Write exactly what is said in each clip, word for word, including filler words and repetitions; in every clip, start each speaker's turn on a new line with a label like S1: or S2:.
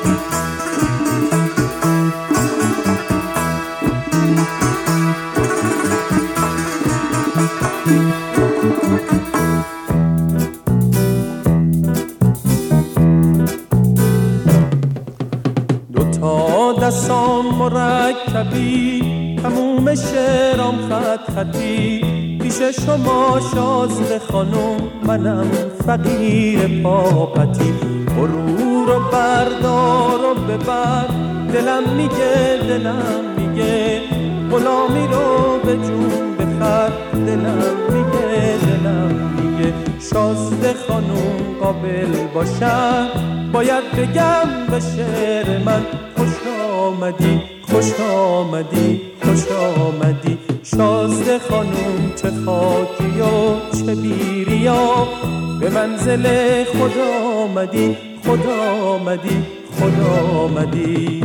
S1: دوتا دستام مرکبی تموم شعرام خط خطی پیش شما شازده خانم منم فقیر پاپتی برو رو بردار و ببر دلم میگه دلم میگه غلامی رو به جون بخر دلم میگه دلم میگه شازده خانم قابل باشم باید بگم به شعر من خوش آمدی خوش آمدی خوش آمدی شازده خانم چه خاکی و چه بیریا به منزل خدا آمدی خدا آمدی خدا آمدی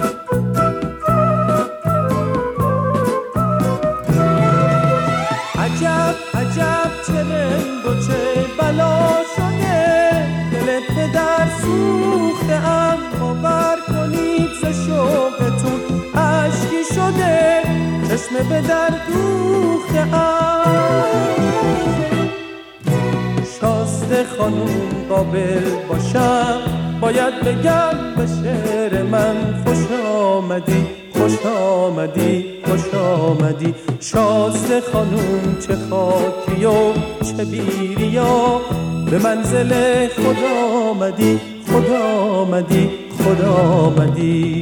S1: عجب عجب چه رنگ و چه بلا شده دل پدر سوخته ام باور کنید ز شوقتون اشکی شده چشم به در دوخته ام شازده خانوم قابل باشم باید بگم به شعر من خوش آمدی خوش آمدی خوش آمدی شازده خانوم چه خاکی و چه بیریا به منزل خدا آمدی خدا آمدی خدا آمدی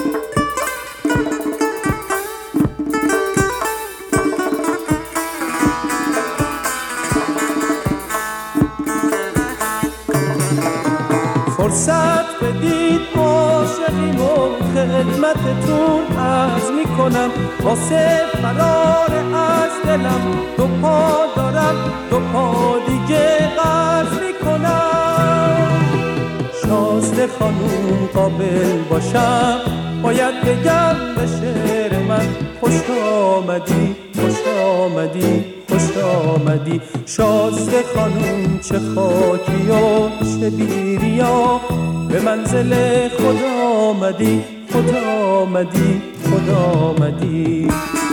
S1: فرصت بدید عاشقیم و خدمتتون عرض میکنم واسه فرار از دلم دو پا دارم دو پا دیگه قرض میکنم شازده خانوم قابل باشم باید بگم به شعر من خوش آمدی خوش آمدی خوش آمدی شازده خانوم چه خاکی و چه بیریا به منزل خدا آمدی خدا آمدی خدا آمدی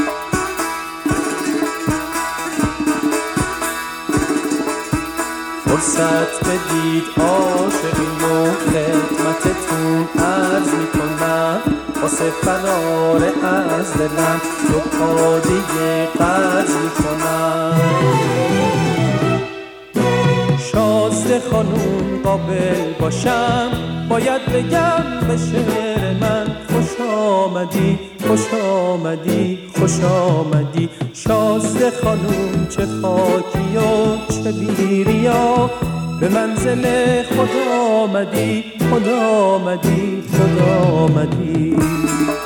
S1: فرصت بدید عاشقیم و خدمتتون عرض میکنم واسه فرار از دلم دو پا دیگه قرض میکنم شازده خانوم قابل باشم باید بگم به شعر من خوش آمدی خوش آمدی خوش آمدی شازده خانوم چه خاکی و چه بیریا به منزل خدا آمدی خدا آمدی خدا آمدی